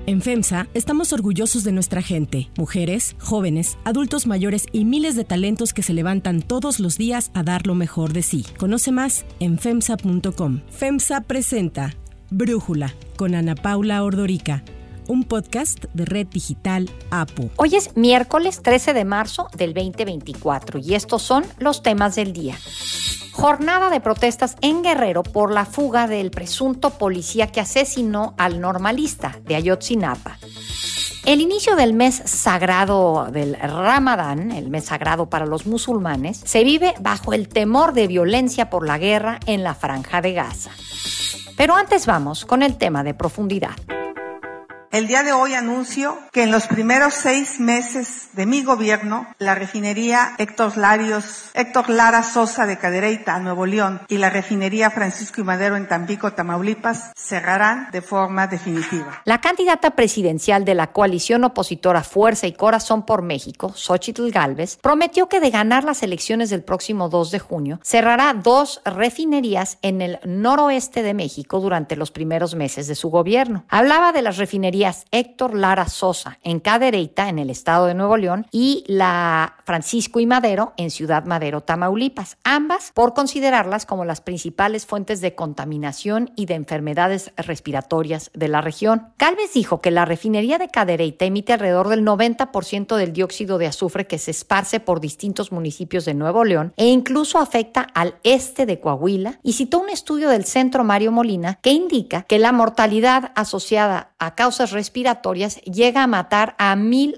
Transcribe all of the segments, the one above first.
En FEMSA estamos orgullosos de nuestra gente, mujeres, jóvenes, adultos mayores y miles de talentos que se levantan todos los días a dar lo mejor de sí. Conoce más en FEMSA.com. FEMSA presenta Brújula con Ana Paula Ordorica, un podcast de Red Digital APO. Hoy es miércoles 13 de marzo del 2024 y estos son los temas del día. Jornada de protestas en Guerrero por la fuga del presunto policía que asesinó al normalista de Ayotzinapa. El inicio del mes sagrado del Ramadán, el mes sagrado para los musulmanes, se vive bajo el temor de violencia por la guerra en la Franja de Gaza. Pero antes vamos con el tema de profundidad. El día de hoy anuncio que en los primeros 6 meses de mi gobierno, la refinería Héctor Lara Sosa de Cadereyta, Nuevo León, y la refinería Francisco y Madero en Tampico, Tamaulipas, cerrarán de forma definitiva. La candidata presidencial de la coalición opositora Fuerza y Corazón por México, Xóchitl Gálvez, prometió que de ganar las elecciones del próximo 2 de junio, cerrará 2 refinerías en el noroeste de México durante los primeros meses de su gobierno. Hablaba de las refinerías Héctor Lara Sosa en Cadereyta, en el estado de Nuevo León, y la Francisco y Madero en Ciudad Madero, Tamaulipas, ambas por considerarlas como las principales fuentes de contaminación y de enfermedades respiratorias de la región. Gálvez dijo que la refinería de Cadereyta emite alrededor del 90% del dióxido de azufre que se esparce por distintos municipios de Nuevo León e incluso afecta al este de Coahuila, y citó un estudio del Centro Mario Molina que indica que la mortalidad asociada a causas respiratorias llega a matar a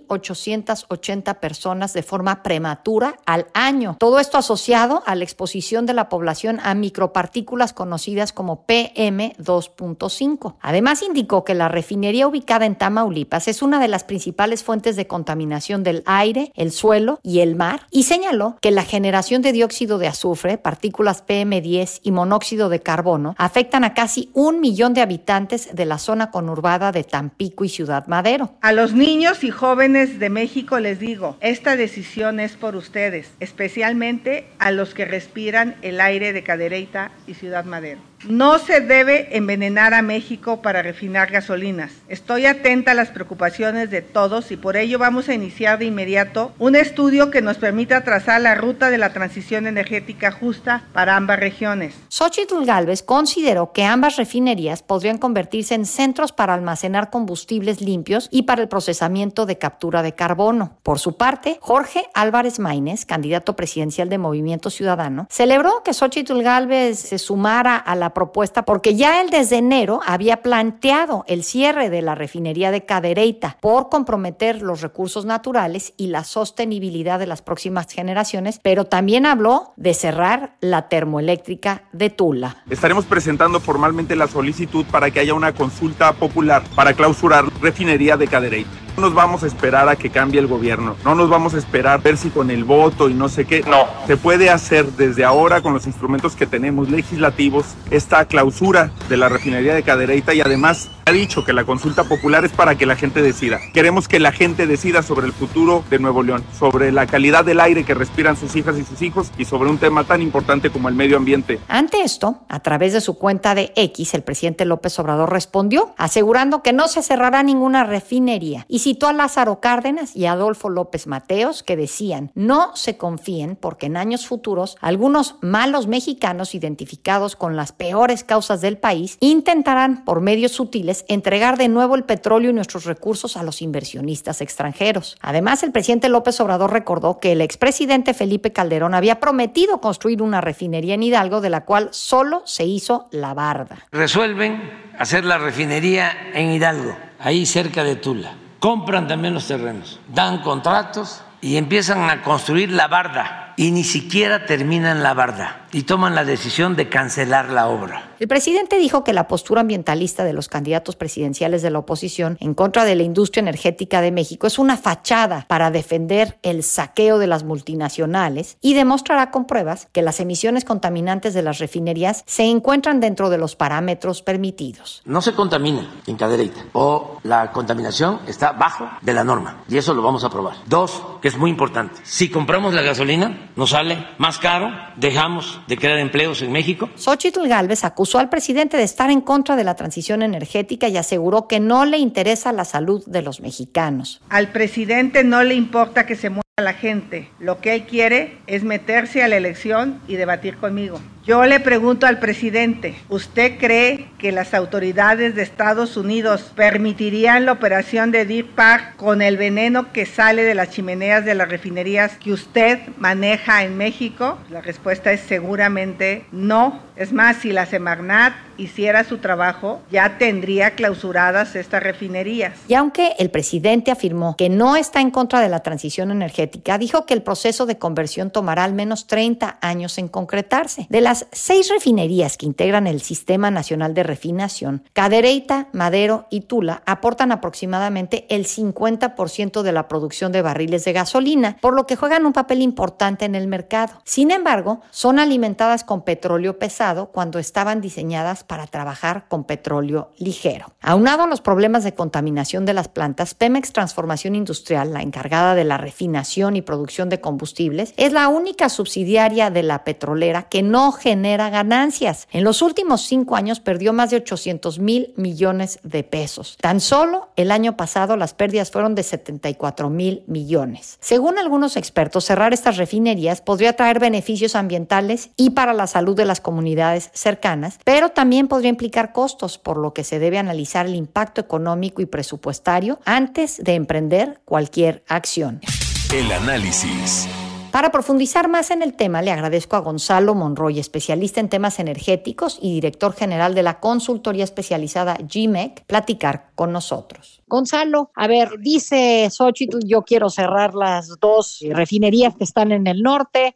1,880 personas de forma prematura al año. Todo esto asociado a la exposición de la población a micropartículas conocidas como PM2.5. Además, indicó que la refinería ubicada en Tamaulipas es una de las principales fuentes de contaminación del aire, el suelo y el mar, y señaló que la generación de dióxido de azufre, partículas PM10 y monóxido de carbono afectan a casi 1 millón de habitantes de la zona conurbada de Tampico y Ciudad Madero. A los niños y jóvenes de México les digo, esta decisión es por ustedes, especialmente a los que respiran el aire de Cadereyta y Ciudad Madero. No se debe envenenar a México para refinar gasolinas. Estoy atenta a las preocupaciones de todos y por ello vamos a iniciar de inmediato un estudio que nos permita trazar la ruta de la transición energética justa para ambas regiones. Xóchitl Gálvez consideró que ambas refinerías podrían convertirse en centros para almacenar combustibles limpios y para el procesamiento de captura de carbono. Por su parte, Jorge Álvarez Maínez, candidato presidencial de Movimiento Ciudadano, celebró que Xóchitl Gálvez se sumara a la propuesta porque ya él desde enero había planteado el cierre de la refinería de Cadereyta por comprometer los recursos naturales y la sostenibilidad de las próximas generaciones, pero también habló de cerrar la termoeléctrica de Tula. Estaremos presentando formalmente la solicitud para que haya una consulta popular para clausurar refinería de Cadereyta. No nos vamos a esperar a que cambie el gobierno, no nos vamos a esperar a ver si con el voto y no sé qué. No, se puede hacer desde ahora con los instrumentos que tenemos legislativos esta clausura de la refinería de Cadereyta, y además ha dicho que la consulta popular es para que la gente decida. Queremos que la gente decida sobre el futuro de Nuevo León, sobre la calidad del aire que respiran sus hijas y sus hijos y sobre un tema tan importante como el medio ambiente. Ante esto, a través de su cuenta de X, el presidente López Obrador respondió asegurando que no se cerrará ninguna refinería y citó a Lázaro Cárdenas y Adolfo López Mateos que decían: no se confíen porque en años futuros algunos malos mexicanos identificados con las peores causas del país intentarán por medios sutiles entregar de nuevo el petróleo y nuestros recursos a los inversionistas extranjeros. Además, el presidente López Obrador recordó que el expresidente Felipe Calderón había prometido construir una refinería en Hidalgo de la cual solo se hizo la barda. Resuelven hacer la refinería en Hidalgo, ahí cerca de Tula. Compran también los terrenos, dan contratos y empiezan a construir la barda. Y ni siquiera terminan la barda y toman la decisión de cancelar la obra. El presidente dijo que la postura ambientalista de los candidatos presidenciales de la oposición en contra de la industria energética de México es una fachada para defender el saqueo de las multinacionales y demostrará con pruebas que las emisiones contaminantes de las refinerías se encuentran dentro de los parámetros permitidos. No se contamina en Cadereyta o la contaminación está bajo de la norma y eso lo vamos a probar. 2, que es muy importante, si compramos la gasolina nos sale más caro, dejamos de crear empleos en México. Xóchitl Gálvez acusó al presidente de estar en contra de la transición energética y aseguró que no le interesa la salud de los mexicanos. Al presidente no le importa que se muera la gente. Lo que él quiere es meterse a la elección y debatir conmigo. Yo le pregunto al presidente, ¿usted cree que las autoridades de Estados Unidos permitirían la operación de Deer Park con el veneno que sale de las chimeneas de las refinerías que usted maneja en México? La respuesta es seguramente no. Es más, si la Semarnat hiciera su trabajo, ya tendría clausuradas estas refinerías. Y aunque el presidente afirmó que no está en contra de la transición energética, dijo que el proceso de conversión tomará al menos 30 años en concretarse. De las 6 refinerías que integran el Sistema Nacional de Refinación, Cadereyta, Madero y Tula aportan aproximadamente el 50% de la producción de barriles de gasolina, por lo que juegan un papel importante en el mercado. Sin embargo, son alimentadas con petróleo pesado cuando estaban diseñadas para trabajar con petróleo ligero. Aunado a los problemas de contaminación de las plantas, Pemex Transformación Industrial, la encargada de la refinación y producción de combustibles, es la única subsidiaria de la petrolera que no genera ganancias. En los últimos 5 años perdió más de 800,000 millones de pesos. Tan solo el año pasado las pérdidas fueron de 74,000 millones. Según algunos expertos, cerrar estas refinerías podría traer beneficios ambientales y para la salud de las comunidades cercanas, pero también podría implicar costos, por lo que se debe analizar el impacto económico y presupuestario antes de emprender cualquier acción. El análisis. Para profundizar más en el tema, le agradezco a Gonzalo Monroy, especialista en temas energéticos y director general de la consultoría especializada GMEC, platicar con nosotros. Gonzalo, a ver, dice Xóchitl, yo quiero cerrar las 2 refinerías que están en el norte.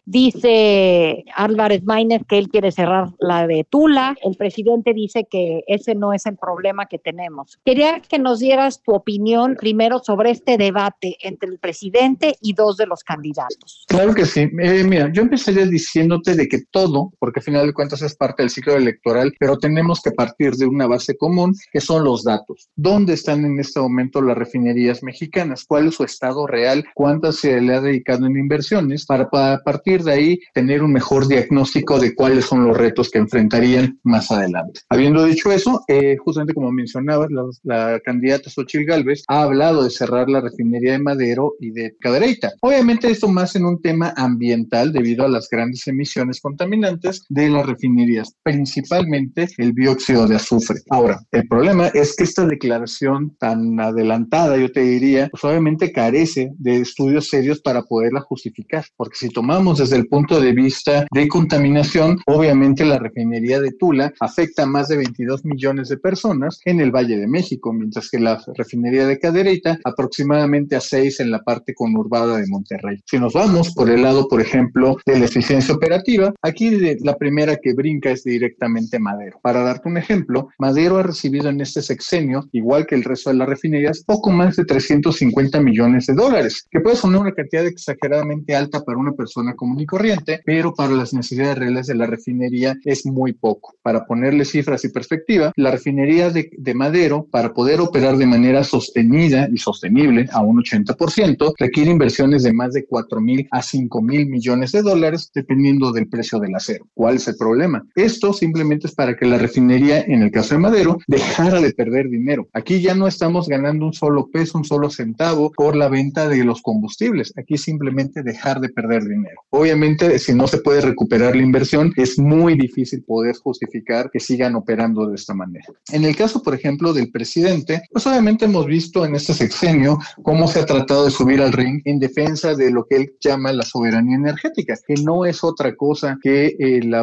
Dice Álvarez Maínez que él quiere cerrar la de Tula. El presidente dice que ese no es el problema que tenemos. Quería que nos dieras tu opinión primero sobre este debate entre el presidente y 2 de los candidatos. Claro que sí. Mira, yo empezaría diciéndote de que todo, porque al final de cuentas es parte del ciclo electoral, pero tenemos que partir de una base común, que son los datos. ¿Dónde están en este momento las refinerías mexicanas? ¿Cuál es su estado real? ¿Cuántas se le ha dedicado en inversiones? Para partir de ahí tener un mejor diagnóstico de cuáles son los retos que enfrentarían más adelante. Habiendo dicho eso, justamente como mencionabas, la candidata Xóchitl Gálvez ha hablado de cerrar la refinería de Madero y de Cadereyta. Obviamente esto más en un tema ambiental debido a las grandes emisiones contaminantes de las refinerías, principalmente el dióxido de azufre. Ahora, el problema es que esta declaración tan adelantada, yo te diría, pues obviamente carece de estudios serios para poderla justificar, porque si tomamos desde el punto de vista de contaminación, obviamente la refinería de Tula afecta a más de 22 millones de personas en el Valle de México, mientras que la refinería de Cadereyta aproximadamente a 6 en la parte conurbada de Monterrey. Si nos vamos por el lado, por ejemplo, de la eficiencia operativa, aquí la primera que brinca es directamente Madero. Para darte un ejemplo, Madero ha recibido en este sexenio, igual que el resto de las refinerías, poco más de 350 millones de dólares, que puede sonar una cantidad exageradamente alta para una persona común y corriente, pero para las necesidades reales de la refinería es muy poco. Para ponerle cifras y perspectiva, la refinería de Madero, para poder operar de manera sostenida y sostenible a un 80%, requiere inversiones de más de 4,000 a 5,000 millones de dólares, dependiendo del precio del acero. ¿Cuál es el problema? Esto simplemente es para que la refinería, en el caso de Madero, dejara de perder dinero. Aquí ya no estamos ganando un solo peso, un solo centavo por la venta de los combustibles. Aquí simplemente dejar de perder dinero. Obviamente, si no se puede recuperar la inversión, es muy difícil poder justificar que sigan operando de esta manera. En el caso, por ejemplo, del presidente, pues obviamente hemos visto en este sexenio cómo se ha tratado de subir al ring en defensa de lo que él llama la soberanía energética, que no es otra cosa que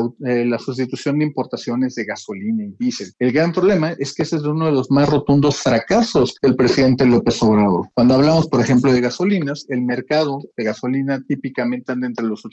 la sustitución de importaciones de gasolina y diésel. El gran problema es que ese es uno de los más rotundos fracasos del presidente López Obrador. Cuando hablamos, por ejemplo, de gasolinas, el mercado de gasolina típicamente anda entre los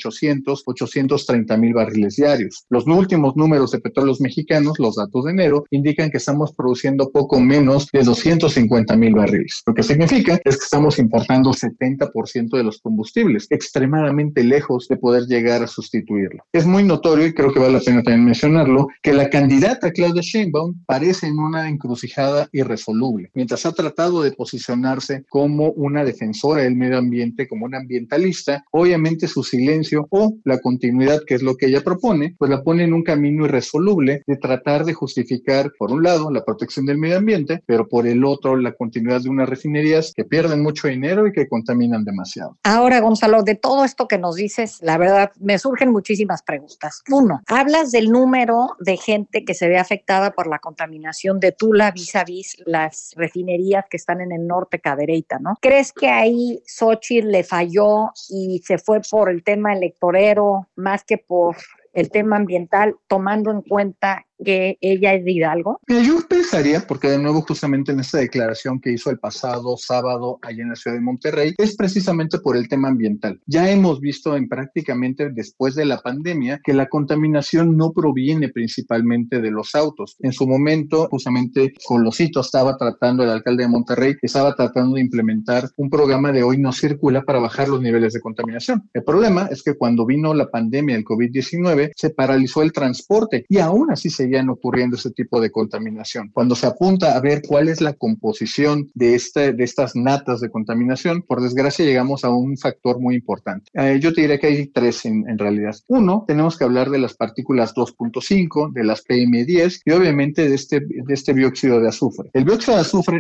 830,000 barriles diarios. Los últimos números de petróleos mexicanos, los datos de enero, indican que estamos produciendo poco menos de 250,000 barriles. Lo que significa es que estamos importando 70% de los combustibles, extremadamente extremadamente lejos de poder llegar a sustituirlo. Es muy notorio, y creo que vale la pena también mencionarlo, que la candidata Claudia Sheinbaum parece en una encrucijada irresoluble. Mientras ha tratado de posicionarse como una defensora del medio ambiente, como una ambientalista, obviamente su silencio o la continuidad, que es lo que ella propone, pues la pone en un camino irresoluble de tratar de justificar, por un lado, la protección del medio ambiente, pero por el otro, la continuidad de unas refinerías que pierden mucho dinero y que contaminan demasiado. Ahora, Gonzalo, de todo esto que nos dices, la verdad, me surgen muchísimas preguntas. Uno, hablas del número de gente que se ve afectada por la contaminación de Tula vis las refinerías que están en el norte, Cadereyta, ¿no? ¿Crees que ahí Xóchitl le falló y se fue por el tema electorero más que por el tema ambiental, tomando en cuenta que ella es de Hidalgo? Mira, yo pensaría, porque de nuevo justamente en esta declaración que hizo el pasado sábado allá en la ciudad de Monterrey, es precisamente por el tema ambiental. Ya hemos visto en prácticamente después de la pandemia que la contaminación no proviene principalmente de los autos. En su momento, justamente Colosito estaba tratando, el alcalde de Monterrey, estaba tratando de implementar un programa de Hoy No Circula para bajar los niveles de contaminación. El problema es que cuando vino la pandemia, el COVID-19, se paralizó el transporte y aún así seguían ocurriendo ese tipo de contaminación. Cuando se apunta a ver cuál es la composición de estas natas de contaminación, por desgracia llegamos a un factor muy importante. Yo te diría que hay tres en realidad. Uno, tenemos que hablar de las partículas 2.5, de las PM10 y obviamente de este dióxido de azufre. El dióxido de azufre,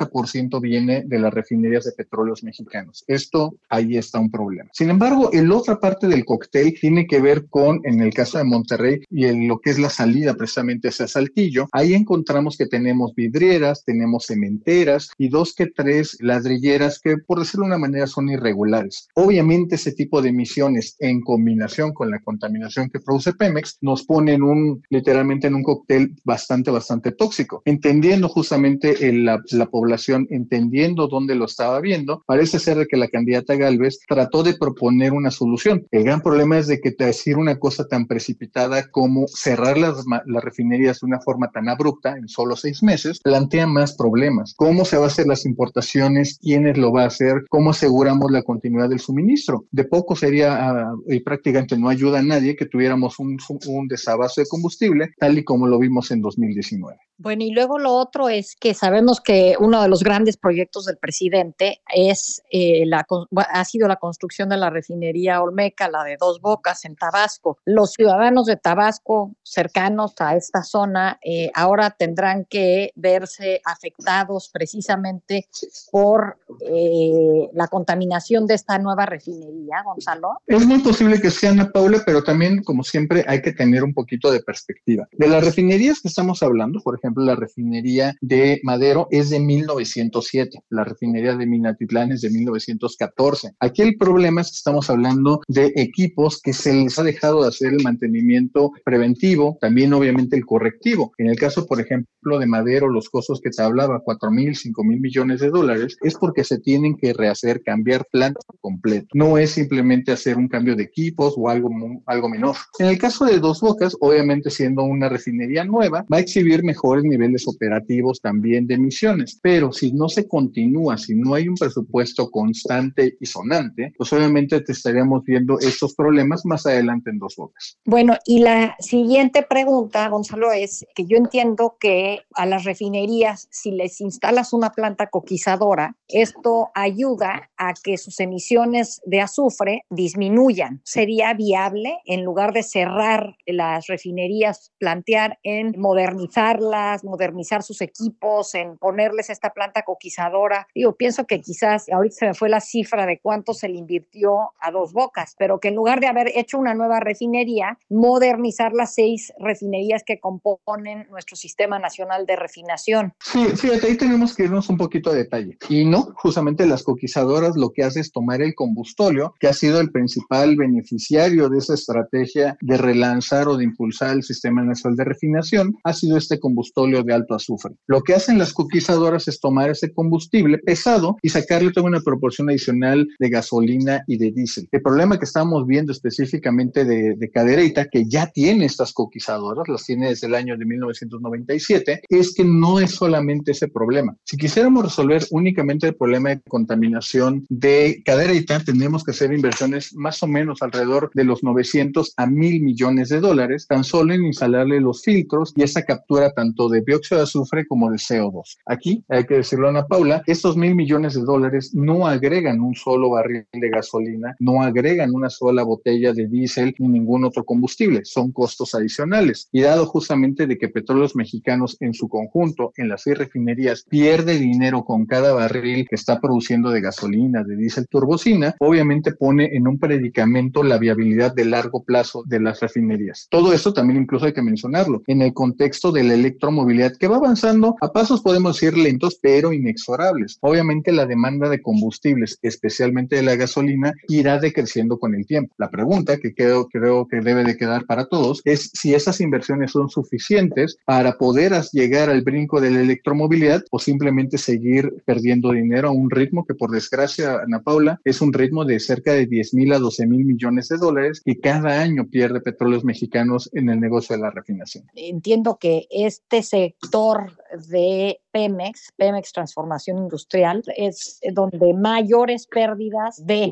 90% viene de las refinerías de petróleos mexicanos. Ahí está un problema. Sin embargo, la otra parte del cóctel tiene que ver con, en el caso de Monterrey y en lo que es la salida precisamente hacia Saltillo, ahí encontramos que tenemos vidrieras, tenemos cementeras y 2 que 3 ladrilleras que, por decirlo de una manera, son irregulares. Obviamente ese tipo de emisiones en combinación con la contaminación que produce Pemex nos ponen literalmente en un cóctel bastante tóxico. Entendiendo justamente la población, entendiendo dónde lo estaba viendo, parece ser de que la candidata Gálvez trató de proponer una solución. El gran problema es de que decir una cosa tan precipitada como cerrar las refinerías de una forma tan abrupta en solo 6 meses plantea más problemas. ¿Cómo se va a hacer las importaciones? ¿Quiénes lo va a hacer? ¿Cómo aseguramos la continuidad del suministro? De poco sería, y prácticamente no ayuda a nadie, que tuviéramos un desabasto de combustible, tal y como lo vimos en 2019. Bueno, y luego lo otro es que sabemos que uno de los grandes proyectos del presidente ha sido la construcción de la refinería Olmeca, la de Dos Bocas en Tabasco. Los ciudadanos de Tabasco cercanos a esta zona ahora tendrán que verse afectados precisamente por la contaminación de esta nueva refinería, Gonzalo. Es muy posible que sea, Ana Paula, pero también, como siempre, hay que tener un poquito de perspectiva. De las refinerías que estamos hablando, por ejemplo, la refinería de Madero es de 1907, la refinería de Minatitlán es de 1914. Aquí el problema es que estamos hablando de equipos que se les ha dejado de hacer el mantenimiento preventivo, también obviamente el correctivo. En el caso, por ejemplo, de Madero, los costos que te hablaba, 4,000, 5,000 millones de dólares, es porque se tienen que rehacer, cambiar planta por completo. No es simplemente hacer un cambio de equipos o algo menor. En el caso de Dos Bocas, obviamente siendo una refinería nueva, va a exhibir mejores niveles operativos también de emisiones, pero si no se continúa, si no hay un presupuesto constante y sonante, pues obviamente te estaríamos viendo estos problemas más adelante en Dos Bocas. Bueno, y la siguiente pregunta, Gonzalo, es que yo entiendo que a las refinerías, si les instalas una planta coquizadora, esto ayuda a que sus emisiones de azufre disminuyan. ¿Sería viable, en lugar de cerrar las refinerías, plantear en modernizarlas, modernizar sus equipos, en ponerles esta planta coquizadora? Pienso que quizás, ahorita se me fue la cifra de cuánto se le invirtió a Dos Bocas, pero que en lugar de haber hecho una nueva refinería, modernizar las 6 refinerías que componen nuestro Sistema Nacional de Refinación. Sí, fíjate, ahí tenemos que irnos un poquito a detalle. Y no, justamente las coquizadoras lo que hace es tomar el combustóleo, que ha sido el principal beneficiario de esa estrategia de relanzar o de impulsar el Sistema Nacional de Refinación, ha sido este combustóleo de alto azufre. Lo que hacen las coquizadoras es tomar ese combustible pesado y sacarle toda una proporción adicional de gasolina y de diésel. El problema que estamos viendo específicamente de Cadereyta, que ya tiene estas coquizadoras, las tiene desde el año de 1997, es que no es solamente ese problema. Si quisiéramos resolver únicamente el problema de contaminación de Cadereyta, tenemos que hacer inversiones más o menos alrededor de los 900 a 1,000 millones de dólares, tan solo en instalarle los filtros y esa captura tanto de dióxido de azufre como de CO2. Aquí, hay que decirlo a Ana Paula, estos 1,000 millones de dólares no agregan un solo barril de gasolina, no agregan una sola botella de diésel ni ningún otro combustible, son costos adicionales. Y dado justamente de que Petróleos Mexicanos en su conjunto, en las 6 refinerías, pierde dinero con cada barril que está produciendo de gasolina, de diésel turbocina, obviamente pone en un predicamento la viabilidad de largo plazo de las refinerías. Todo esto también incluso hay que mencionarlo en el contexto de la electromovilidad que va avanzando a pasos, podemos decir, lentos, pero inexorables. Obviamente la demanda de combustibles, especialmente de la gasolina, irá decreciendo con el tiempo. La pregunta que creo que debe de quedar para todos es si esas inversiones son suficientes para poder llegar al brinco de la electromovilidad o simplemente seguir perdiendo dinero a un ritmo que, por desgracia, Ana Paula, es un ritmo de cerca de 10,000 a 12,000 millones de dólares que cada año pierde Petróleos Mexicanos en el negocio de la refinación. Entiendo que este sector de Pemex Transformación Industrial, es donde mayores pérdidas de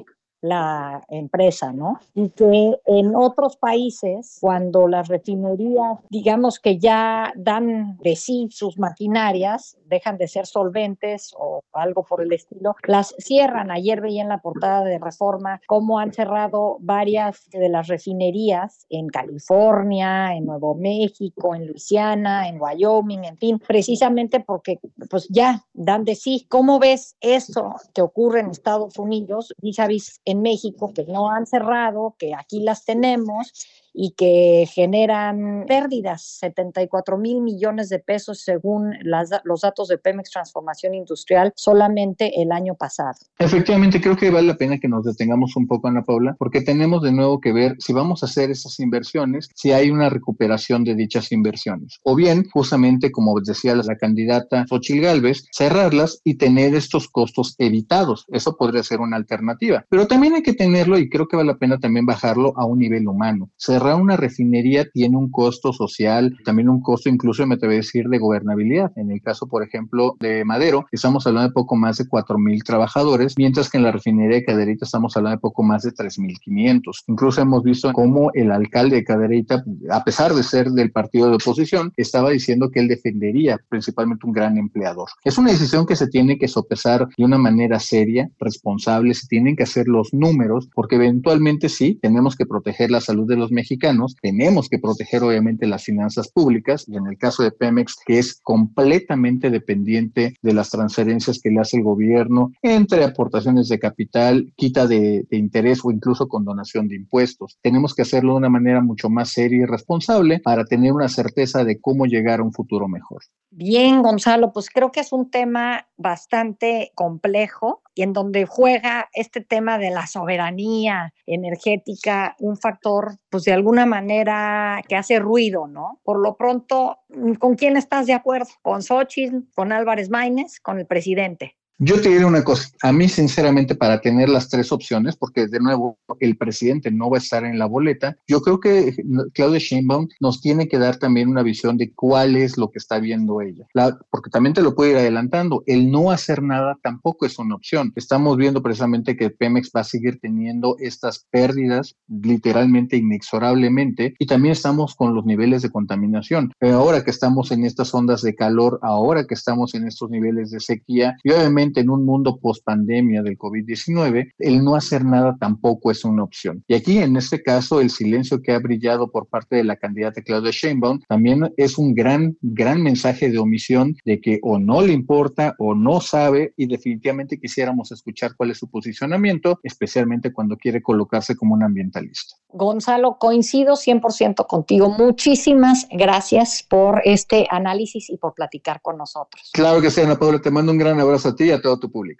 la empresa, ¿no? Y que en otros países, cuando las refinerías, digamos que ya dan de sí sus maquinarias, dejan de ser solventes o algo por el estilo, las cierran. Ayer veía en la portada de Reforma cómo han cerrado varias de las refinerías en California, en Nuevo México, en Luisiana, en Wyoming, en fin, precisamente porque pues ya dan de sí. ¿Cómo ves eso que ocurre en Estados Unidos vis-a-vis en México, que no han cerrado, que aquí las tenemos y que generan pérdidas, 74,000 millones de pesos según los datos de Pemex Transformación Industrial solamente el año pasado? Efectivamente, creo que vale la pena que nos detengamos un poco, Ana Paula, porque tenemos de nuevo que ver si vamos a hacer esas inversiones, si hay una recuperación de dichas inversiones, o bien, justamente, como decía la candidata Xóchitl Gálvez, cerrarlas y tener estos costos evitados. Eso podría ser una alternativa, pero también hay que tenerlo, y creo que vale la pena también bajarlo a un nivel humano. Cerrar una refinería tiene un costo social, también un costo incluso, me atrevo a decir, de gobernabilidad. En el caso, por ejemplo, de Madero, estamos hablando de poco más de 4,000 trabajadores, mientras que en la refinería de Cadereyta estamos hablando de poco más de 3,500. Incluso hemos visto cómo el alcalde de Cadereyta, a pesar de ser del partido de oposición, estaba diciendo que él defendería principalmente un gran empleador. Es una decisión que se tiene que sopesar de una manera seria, responsable, se tienen que hacer los números, porque eventualmente sí, tenemos que proteger la salud de los mexicanos, tenemos que proteger obviamente las finanzas públicas, y en el caso de Pemex, que es completamente dependiente de las transferencias que le hace el gobierno, entre aportaciones de capital, quita de interés o incluso condonación de impuestos. Tenemos que hacerlo de una manera mucho más seria y responsable para tener una certeza de cómo llegar a un futuro mejor. Bien, Gonzalo, pues creo que es un tema bastante complejo y en donde juega este tema de la soberanía energética, un factor, pues de alguna manera que hace ruido, ¿no? Por lo pronto, ¿con quién estás de acuerdo? ¿Con Xóchitl, con Álvarez Maínez, con el presidente? Yo te diré una cosa, a mí sinceramente para tener las 3 opciones, porque de nuevo el presidente no va a estar en la boleta, yo creo que Claudia Sheinbaum nos tiene que dar también una visión de cuál es lo que está viendo ella, porque también te lo puedo ir adelantando, el no hacer nada tampoco es una opción. Estamos viendo precisamente que Pemex va a seguir teniendo estas pérdidas literalmente inexorablemente, y también estamos con los niveles de contaminación. Pero ahora que estamos en estas ondas de calor, ahora que estamos en estos niveles de sequía, y obviamente en un mundo post-pandemia del COVID-19, el no hacer nada tampoco es una opción. Y aquí, en este caso, el silencio que ha brillado por parte de la candidata Claudia Sheinbaum también es un gran mensaje de omisión de que o no le importa o no sabe, y definitivamente quisiéramos escuchar cuál es su posicionamiento, especialmente cuando quiere colocarse como un ambientalista. Gonzalo, coincido 100% contigo. Muchísimas gracias por este análisis y por platicar con nosotros. Claro que sí, Ana Paula, te mando un gran abrazo a ti y a todo tu público.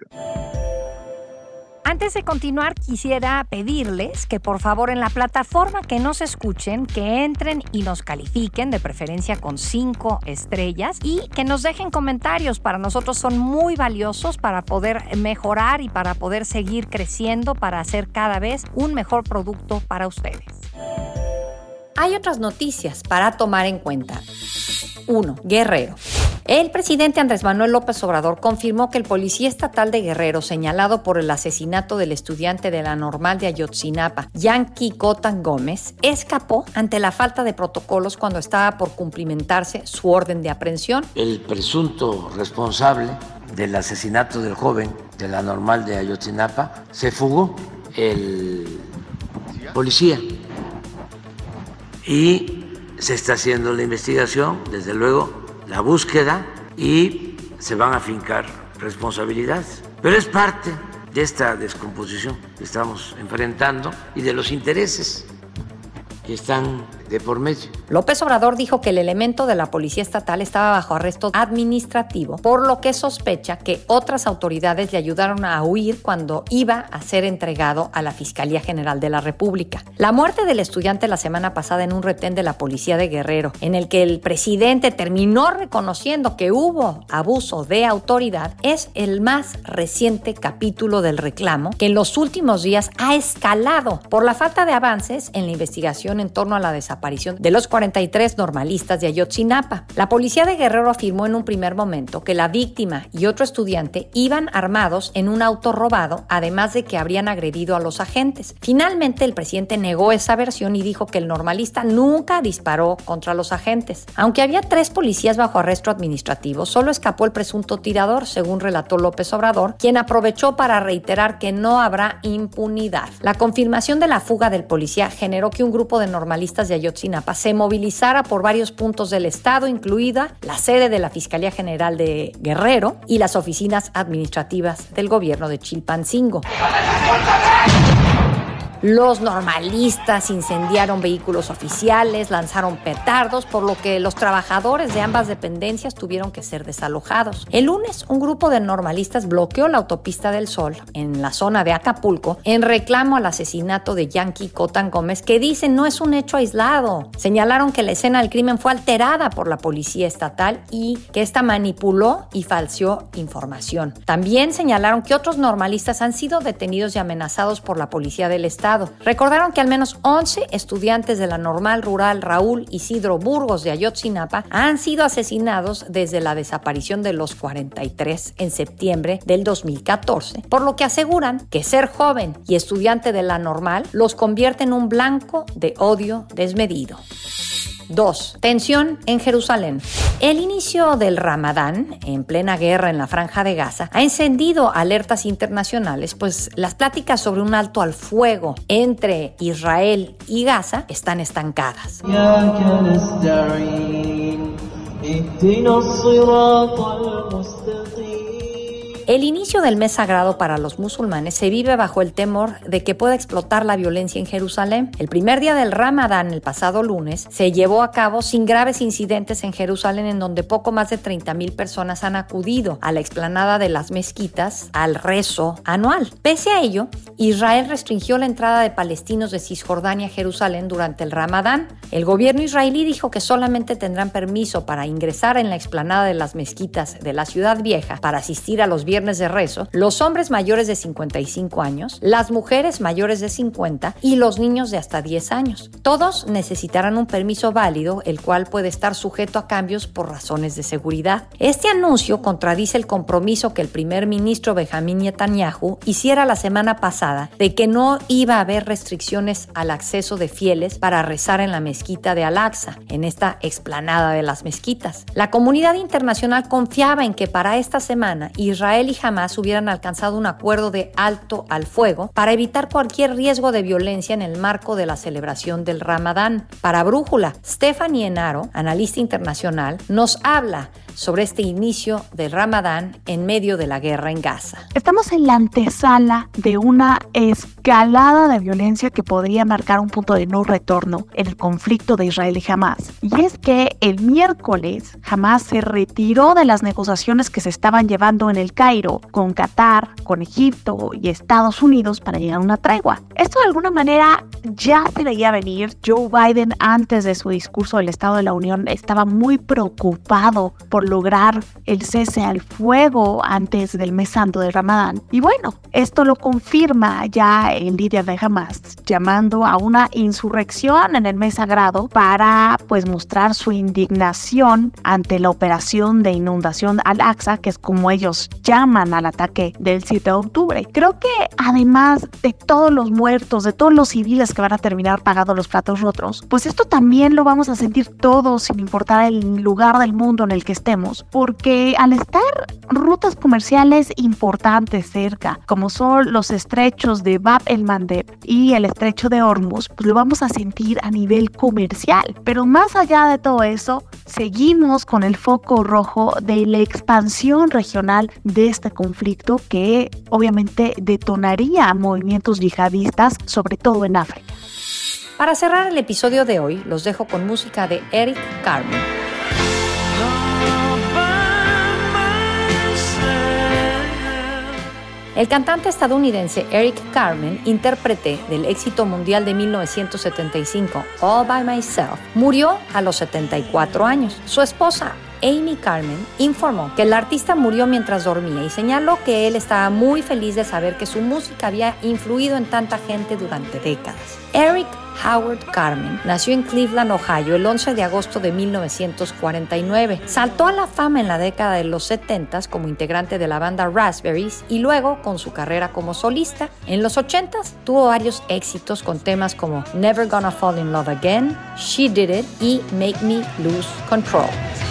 Antes de continuar, quisiera pedirles que por favor en la plataforma que nos escuchen, que entren y nos califiquen, de preferencia con 5 estrellas, y que nos dejen comentarios. Para nosotros son muy valiosos para poder mejorar y para poder seguir creciendo, para hacer cada vez un mejor producto para ustedes. Hay otras noticias para tomar en cuenta. 1. Guerrero. El presidente Andrés Manuel López Obrador confirmó que el policía estatal de Guerrero, señalado por el asesinato del estudiante de la Normal de Ayotzinapa, Yanqui Cotán Gómez, escapó ante la falta de protocolos cuando estaba por cumplimentarse su orden de aprehensión. El presunto responsable del asesinato del joven de la Normal de Ayotzinapa se fugó, el policía, y se está haciendo la investigación, desde luego la búsqueda, y se van a fincar responsabilidades. Pero es parte de esta descomposición que estamos enfrentando y de los intereses que están de por medio. López Obrador dijo que el elemento de la Policía Estatal estaba bajo arresto administrativo, por lo que sospecha que otras autoridades le ayudaron a huir cuando iba a ser entregado a la Fiscalía General de la República. La muerte del estudiante la semana pasada en un retén de la Policía de Guerrero, en el que el presidente terminó reconociendo que hubo abuso de autoridad, es el más reciente capítulo del reclamo que en los últimos días ha escalado por la falta de avances en la investigación en torno a la desaparición de los 43 normalistas de Ayotzinapa. La policía de Guerrero afirmó en un primer momento que la víctima y otro estudiante iban armados en un auto robado, además de que habrían agredido a los agentes. Finalmente, el presidente negó esa versión y dijo que el normalista nunca disparó contra los agentes. Aunque había 3 policías bajo arresto administrativo, solo escapó el presunto tirador, según relató López Obrador, quien aprovechó para reiterar que no habrá impunidad. La confirmación de la fuga del policía generó que un grupo de normalistas de Ayotzinapa se movilizara por varios puntos del estado, incluida la sede de la Fiscalía General de Guerrero y las oficinas administrativas del gobierno de Chilpancingo. Los normalistas incendiaron vehículos oficiales, lanzaron petardos, por lo que los trabajadores de ambas dependencias tuvieron que ser desalojados. El lunes, un grupo de normalistas bloqueó la autopista del Sol en la zona de Acapulco en reclamo al asesinato de Yanqui Cotán Gómez, que dicen no es un hecho aislado. Señalaron que la escena del crimen fue alterada por la policía estatal y que esta manipuló y falseó información. También señalaron que otros normalistas han sido detenidos y amenazados por la policía del estado. Recordaron que al menos 11 estudiantes de la Normal Rural Raúl Isidro Burgos de Ayotzinapa han sido asesinados desde la desaparición de los 43 en septiembre del 2014, por lo que aseguran que ser joven y estudiante de la Normal los convierte en un blanco de odio desmedido. 2. Tensión en Jerusalén. El inicio del Ramadán, en plena guerra en la Franja de Gaza, ha encendido alertas internacionales, pues las pláticas sobre un alto al fuego entre Israel y Gaza están estancadas. El inicio del mes sagrado para los musulmanes se vive bajo el temor de que pueda explotar la violencia en Jerusalén. El primer día del Ramadán, el pasado lunes, se llevó a cabo sin graves incidentes en Jerusalén, en donde poco más de 30,000 personas han acudido a la explanada de las mezquitas al rezo anual. Pese a ello, Israel restringió la entrada de palestinos de Cisjordania a Jerusalén durante el Ramadán. El gobierno israelí dijo que solamente tendrán permiso para ingresar en la explanada de las mezquitas de la Ciudad Vieja para asistir a los viernes de rezo, los hombres mayores de 55 años, las mujeres mayores de 50 y los niños de hasta 10 años. Todos necesitarán un permiso válido, el cual puede estar sujeto a cambios por razones de seguridad. Este anuncio contradice el compromiso que el primer ministro Benjamín Netanyahu hiciera la semana pasada de que no iba a haber restricciones al acceso de fieles para rezar en la mezquita de Al-Aqsa, en esta explanada de las mezquitas. La comunidad internacional confiaba en que para esta semana Israel y Hamás hubieran alcanzado un acuerdo de alto al fuego para evitar cualquier riesgo de violencia en el marco de la celebración del Ramadán. Para Brújula, Stephanie Enaro, analista internacional, nos habla sobre este inicio del Ramadán en medio de la guerra en Gaza. Estamos en la antesala de una escalada de violencia que podría marcar un punto de no retorno en el conflicto de Israel y Hamás. Y es que el miércoles Hamás se retiró de las negociaciones que se estaban llevando en el Cairo Cairo, con Qatar, con Egipto y Estados Unidos para llegar a una tregua. Esto de alguna manera ya se veía venir. Joe Biden, antes de su discurso del Estado de la Unión, estaba muy preocupado por lograr el cese al fuego antes del mes santo de Ramadán. Y bueno, esto lo confirma ya el líder de Hamas, llamando a una insurrección en el mes sagrado para mostrar su indignación ante la operación de inundación Al-Aqsa, que es como ellos llaman al ataque del 7 de octubre. Creo que además de todos los muertos, de todos los civiles que van a terminar pagando los platos rotos, esto también lo vamos a sentir todos sin importar el lugar del mundo en el que estemos, porque al estar rutas comerciales importantes cerca, como son los estrechos de Bab el-Mandeb y el estrecho de Hormuz, lo vamos a sentir a nivel comercial. Pero más allá de todo eso, seguimos con el foco rojo de la expansión regional de este conflicto que obviamente detonaría movimientos yihadistas, sobre todo en África. Para cerrar el episodio de hoy, los dejo con música de Eric Carmen. El cantante estadounidense Eric Carmen, intérprete del éxito mundial de 1975, All by Myself, murió a los 74 años. Su esposa, Amy Carmen, informó que el artista murió mientras dormía y señaló que él estaba muy feliz de saber que su música había influido en tanta gente durante décadas. Eric Howard Carmen nació en Cleveland, Ohio, el 11 de agosto de 1949. Saltó a la fama en la década de los 70s como integrante de la banda Raspberries y luego con su carrera como solista. En los 80s tuvo varios éxitos con temas como Never Gonna Fall in Love Again, She Did It y Make Me Lose Control.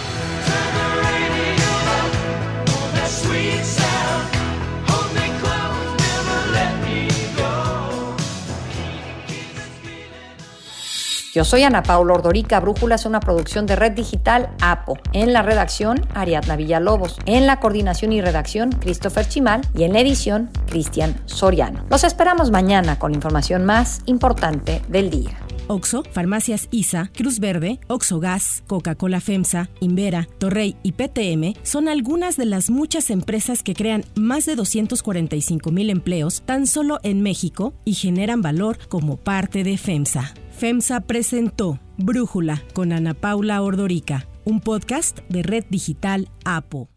Yo soy Ana Paula Ordorica. Brújula es una producción de Red Digital APO. En la redacción, Ariadna Villalobos. En la coordinación y redacción, Christopher Chimal. Y en la edición, Cristian Soriano. Los esperamos mañana con la información más importante del día. Oxxo, Farmacias ISA, Cruz Verde, Oxxo Gas, Coca-Cola FEMSA, Invera, Torrey y PTM son algunas de las muchas empresas que crean más de 245,000 empleos tan solo en México y generan valor como parte de FEMSA. FEMSA presentó Brújula con Ana Paula Ordorica, un podcast de Red Digital APO.